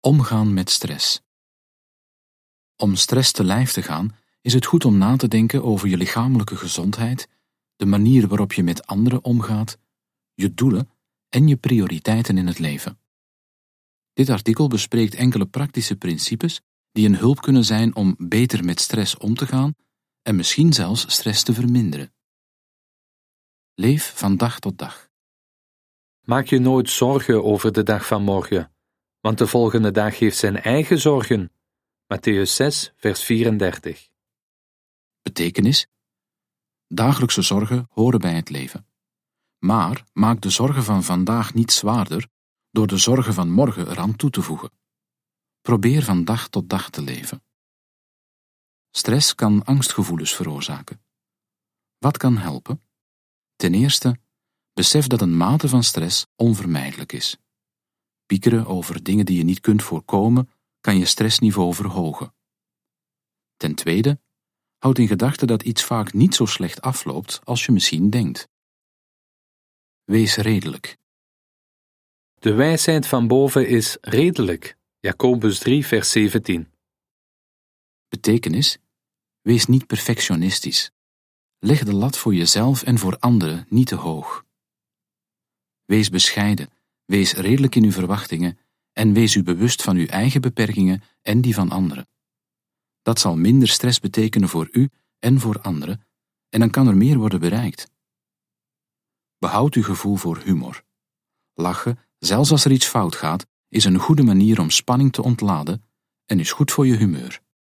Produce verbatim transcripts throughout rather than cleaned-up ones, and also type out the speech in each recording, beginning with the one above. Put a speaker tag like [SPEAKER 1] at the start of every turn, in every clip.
[SPEAKER 1] Omgaan met stress. Om stress te lijf te gaan, is het goed om na te denken over je lichamelijke gezondheid, de manier waarop je met anderen omgaat, je doelen en je prioriteiten in het leven. Dit artikel bespreekt enkele praktische principes die een hulp kunnen zijn om beter met stress om te gaan en misschien zelfs stress te verminderen. Leef van dag tot dag.
[SPEAKER 2] Maak je nooit zorgen over de dag van morgen, want de volgende dag heeft zijn eigen zorgen. Mattheüs zes, vers vierendertig.
[SPEAKER 1] Betekenis: dagelijkse zorgen horen bij het leven. Maar maak de zorgen van vandaag niet zwaarder door de zorgen van morgen eraan toe te voegen. Probeer van dag tot dag te leven. Stress kan angstgevoelens veroorzaken. Wat kan helpen? Ten eerste, besef dat een mate van stress onvermijdelijk is. Piekeren over dingen die je niet kunt voorkomen kan je stressniveau verhogen. Ten tweede, houd in gedachten dat iets vaak niet zo slecht afloopt als je misschien denkt. Wees redelijk.
[SPEAKER 2] De wijsheid van boven is redelijk. Jacobus drie, vers zeventien.
[SPEAKER 1] Betekenis: wees niet perfectionistisch. Leg de lat voor jezelf en voor anderen niet te hoog. Wees bescheiden, wees redelijk in uw verwachtingen en wees u bewust van uw eigen beperkingen en die van anderen. Dat zal minder stress betekenen voor u en voor anderen en dan kan er meer worden bereikt. Behoud uw gevoel voor humor. Lachen, zelfs als er iets fout gaat, is een goede manier om spanning te ontladen en is goed voor je humeur.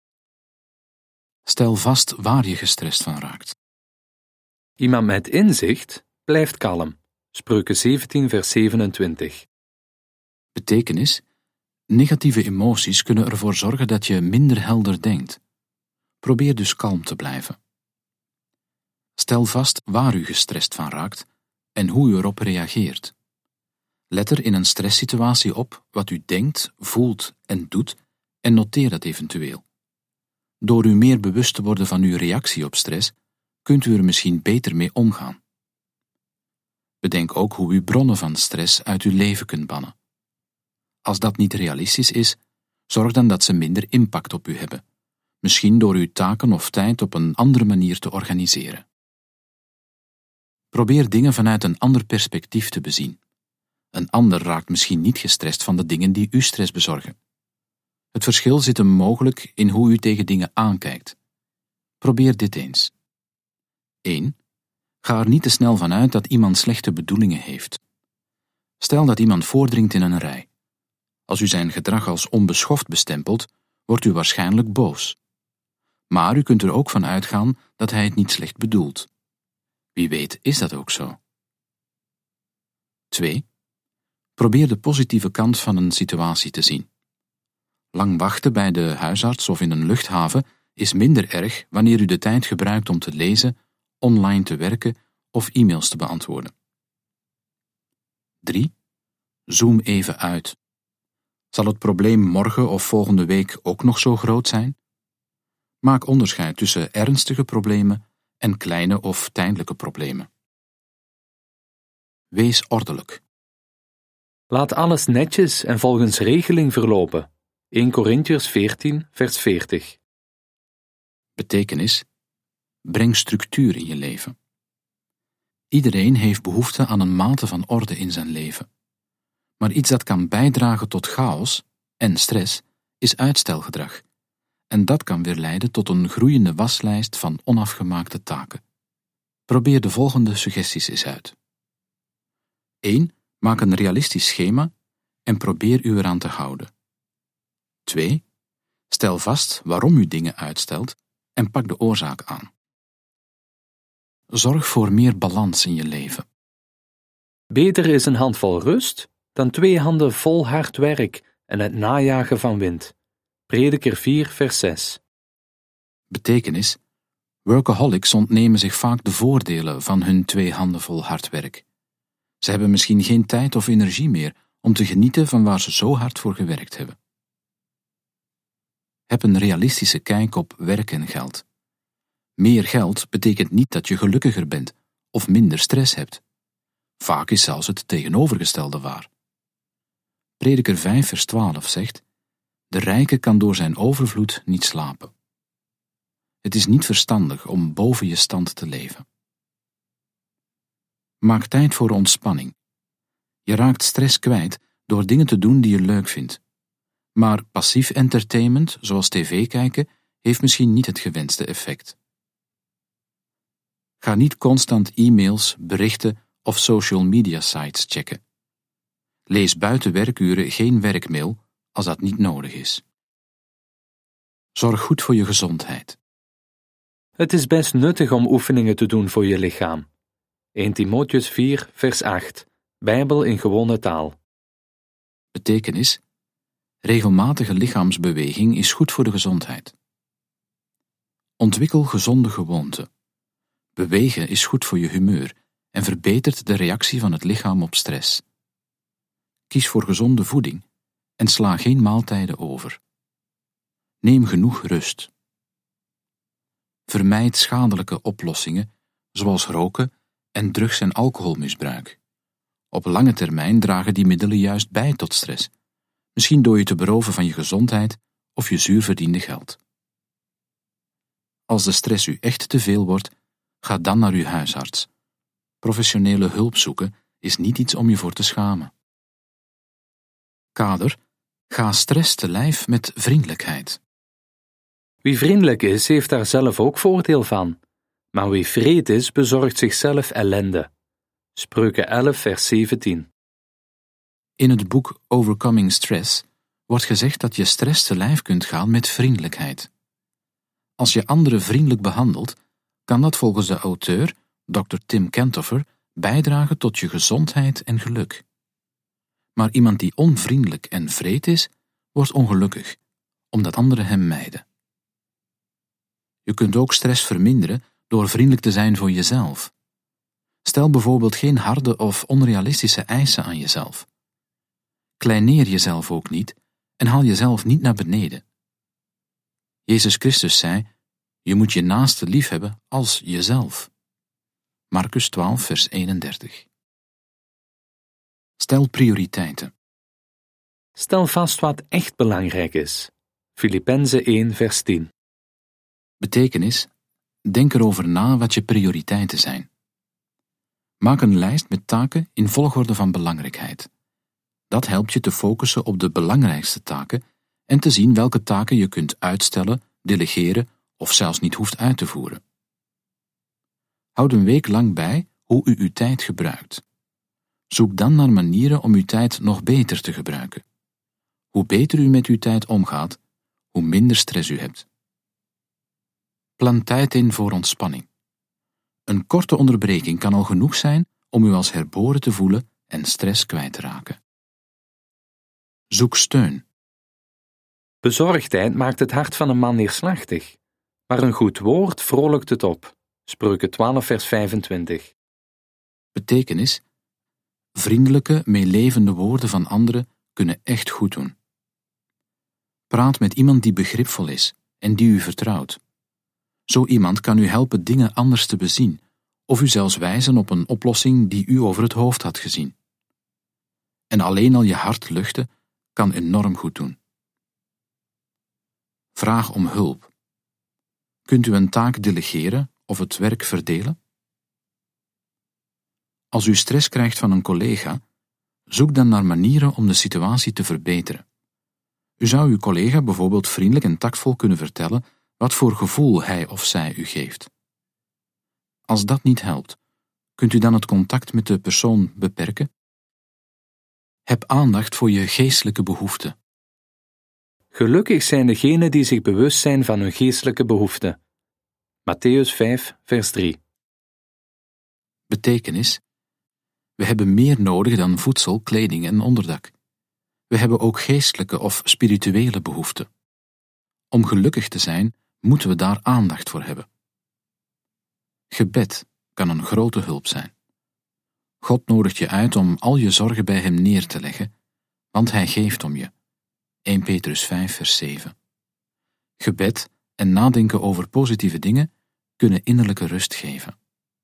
[SPEAKER 1] Stel vast waar je gestrest van raakt.
[SPEAKER 2] Iemand met inzicht blijft kalm. Spreuken zeventien, vers zevenentwintig.
[SPEAKER 1] Betekenis: negatieve emoties kunnen ervoor zorgen dat je minder helder denkt. Probeer dus kalm te blijven. Stel vast waar u gestrest van raakt en hoe u erop reageert. Let er in een stresssituatie op wat u denkt, voelt en doet en noteer dat eventueel. Door u meer bewust te worden van uw reactie op stress, kunt u er misschien beter mee omgaan. Bedenk ook hoe u bronnen van stress uit uw leven kunt bannen. Als dat niet realistisch is, zorg dan dat ze minder impact op u hebben, misschien door uw taken of tijd op een andere manier te organiseren. Probeer dingen vanuit een ander perspectief te bezien. Een ander raakt misschien niet gestrest van de dingen die u stress bezorgen. Het verschil zit hem mogelijk in hoe u tegen dingen aankijkt. Probeer dit eens. één. Ga er niet te snel van uit dat iemand slechte bedoelingen heeft. Stel dat iemand voordringt in een rij. Als u zijn gedrag als onbeschoft bestempelt, wordt u waarschijnlijk boos. Maar u kunt er ook van uitgaan dat hij het niet slecht bedoelt. Wie weet is dat ook zo. twee. Probeer de positieve kant van een situatie te zien. Lang wachten bij de huisarts of in een luchthaven is minder erg wanneer u de tijd gebruikt om te lezen, online te werken of e-mails te beantwoorden. drie. Zoom even uit. Zal het probleem morgen of volgende week ook nog zo groot zijn? Maak onderscheid tussen ernstige problemen en kleine of tijdelijke problemen. Wees ordelijk.
[SPEAKER 2] Laat alles netjes en volgens regeling verlopen. eerste Korintiërs veertien, vers veertig.
[SPEAKER 1] Betekenis: breng structuur in je leven. Iedereen heeft behoefte aan een mate van orde in zijn leven. Maar iets dat kan bijdragen tot chaos en stress is uitstelgedrag. En dat kan weer leiden tot een groeiende waslijst van onafgemaakte taken. Probeer de volgende suggesties eens uit. één. Maak een realistisch schema en probeer u eraan te houden. twee. Stel vast waarom u dingen uitstelt en pak de oorzaak aan. Zorg voor meer balans in je leven.
[SPEAKER 2] Beter is een handvol rust dan twee handen vol hard werk en het najagen van wind. Prediker vier, vers zes.
[SPEAKER 1] Betekenis: workaholics ontnemen zich vaak de voordelen van hun twee handen vol hard werk. Ze hebben misschien geen tijd of energie meer om te genieten van waar ze zo hard voor gewerkt hebben. Heb een realistische kijk op werk en geld. Meer geld betekent niet dat je gelukkiger bent of minder stress hebt. Vaak is zelfs het tegenovergestelde waar. Prediker vijf vers twaalf zegt: De rijke kan door zijn overvloed niet slapen. Het is niet verstandig om boven je stand te leven. Maak tijd voor ontspanning. Je raakt stress kwijt door dingen te doen die je leuk vindt. Maar passief entertainment, zoals tv kijken, heeft misschien niet het gewenste effect. Ga niet constant e-mails, berichten of social media sites checken. Lees buiten werkuren geen werkmail als dat niet nodig is. Zorg goed voor je gezondheid.
[SPEAKER 2] Het is best nuttig om oefeningen te doen voor je lichaam. Eerste Timotheüs vier, vers acht. Bijbel in gewone taal.
[SPEAKER 1] Betekenis: regelmatige lichaamsbeweging is goed voor de gezondheid. Ontwikkel gezonde gewoonten. Bewegen is goed voor je humeur en verbetert de reactie van het lichaam op stress. Kies voor gezonde voeding en sla geen maaltijden over. Neem genoeg rust. Vermijd schadelijke oplossingen zoals roken en drugs- en alcoholmisbruik. Op lange termijn dragen die middelen juist bij tot stress, misschien door je te beroven van je gezondheid of je zuur verdiende geld. Als de stress u echt te veel wordt, ga dan naar uw huisarts. Professionele hulp zoeken is niet iets om je voor te schamen. Kader: ga stress te lijf met vriendelijkheid.
[SPEAKER 2] Wie vriendelijk is, heeft daar zelf ook voordeel van. Maar wie wreed is, bezorgt zichzelf ellende. Spreuken elf, vers zeventien.
[SPEAKER 1] In het boek Overcoming Stress wordt gezegd dat je stress te lijf kunt gaan met vriendelijkheid. Als je anderen vriendelijk behandelt, kan dat volgens de auteur, dokter Tim Kentoffer, bijdragen tot je gezondheid en geluk. Maar iemand die onvriendelijk en wreed is, wordt ongelukkig, omdat anderen hem mijden. Je kunt ook stress verminderen door vriendelijk te zijn voor jezelf. Stel bijvoorbeeld geen harde of onrealistische eisen aan jezelf. Kleineer jezelf ook niet en haal jezelf niet naar beneden. Jezus Christus zei: je moet je naaste liefhebben als jezelf. Marcus twaalf, vers eenendertig. Stel prioriteiten.
[SPEAKER 2] Stel vast wat echt belangrijk is. Filippenzen één, vers tien.
[SPEAKER 1] Betekenis: denk erover na wat je prioriteiten zijn. Maak een lijst met taken in volgorde van belangrijkheid. Dat helpt je te focussen op de belangrijkste taken en te zien welke taken je kunt uitstellen, delegeren of zelfs niet hoeft uit te voeren. Houd een week lang bij hoe u uw tijd gebruikt. Zoek dan naar manieren om uw tijd nog beter te gebruiken. Hoe beter u met uw tijd omgaat, hoe minder stress u hebt. Plan tijd in voor ontspanning. Een korte onderbreking kan al genoeg zijn om u als herboren te voelen en stress kwijt te raken. Zoek steun.
[SPEAKER 2] Bezorgdheid maakt het hart van een man neerslachtig, maar een goed woord vrolijkt het op. Spreuken twaalf, vers vijfentwintig.
[SPEAKER 1] Betekenis: vriendelijke, meelevende woorden van anderen kunnen echt goed doen. Praat met iemand die begripvol is en die u vertrouwt. Zo iemand kan u helpen dingen anders te bezien, of u zelfs wijzen op een oplossing die u over het hoofd had gezien. En alleen al je hart luchten kan enorm goed doen. Vraag om hulp. Kunt u een taak delegeren of het werk verdelen? Als u stress krijgt van een collega, zoek dan naar manieren om de situatie te verbeteren. U zou uw collega bijvoorbeeld vriendelijk en tactvol kunnen vertellen wat voor gevoel hij of zij u geeft. Als dat niet helpt, kunt u dan het contact met de persoon beperken? Heb aandacht voor je geestelijke behoeften.
[SPEAKER 2] Gelukkig zijn degenen die zich bewust zijn van hun geestelijke behoeften. Mattheüs vijf, vers drie.
[SPEAKER 1] Betekenis: we hebben meer nodig dan voedsel, kleding en onderdak. We hebben ook geestelijke of spirituele behoeften. Om gelukkig te zijn, moeten we daar aandacht voor hebben. Gebed kan een grote hulp zijn. God nodigt je uit om al je zorgen bij hem neer te leggen, want hij geeft om je. Eerste Petrus vijf, vers zeven. Gebed en nadenken over positieve dingen kunnen innerlijke rust geven.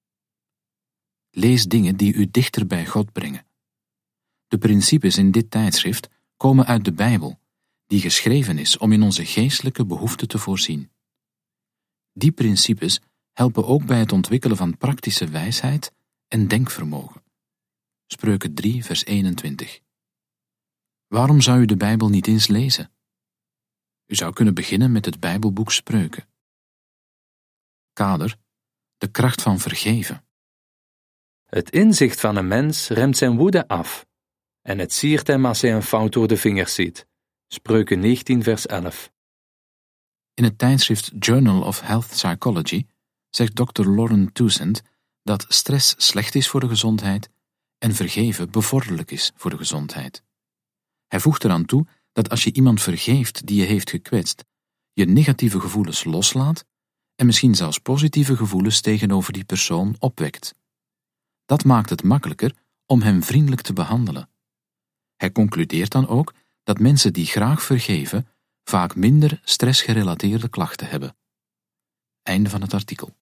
[SPEAKER 1] Lees dingen die u dichter bij God brengen. De principes in dit tijdschrift komen uit de Bijbel, die geschreven is om in onze geestelijke behoeften te voorzien. Die principes helpen ook bij het ontwikkelen van praktische wijsheid en denkvermogen. Spreuken drie, vers eenentwintig. Waarom zou u de Bijbel niet eens lezen? U zou kunnen beginnen met het Bijbelboek Spreuken. Kader: de kracht van vergeven.
[SPEAKER 2] Het inzicht van een mens remt zijn woede af, en het siert hem als hij een fout door de vingers ziet. Spreuken negentien, vers elf.
[SPEAKER 1] In het tijdschrift Journal of Health Psychology zegt dokter Lauren Toussaint dat stress slecht is voor de gezondheid en vergeven bevorderlijk is voor de gezondheid. Hij voegt eraan toe dat als je iemand vergeeft die je heeft gekwetst, je negatieve gevoelens loslaat en misschien zelfs positieve gevoelens tegenover die persoon opwekt. Dat maakt het makkelijker om hem vriendelijk te behandelen. Hij concludeert dan ook dat mensen die graag vergeven vaak minder stressgerelateerde klachten hebben. Einde van het artikel.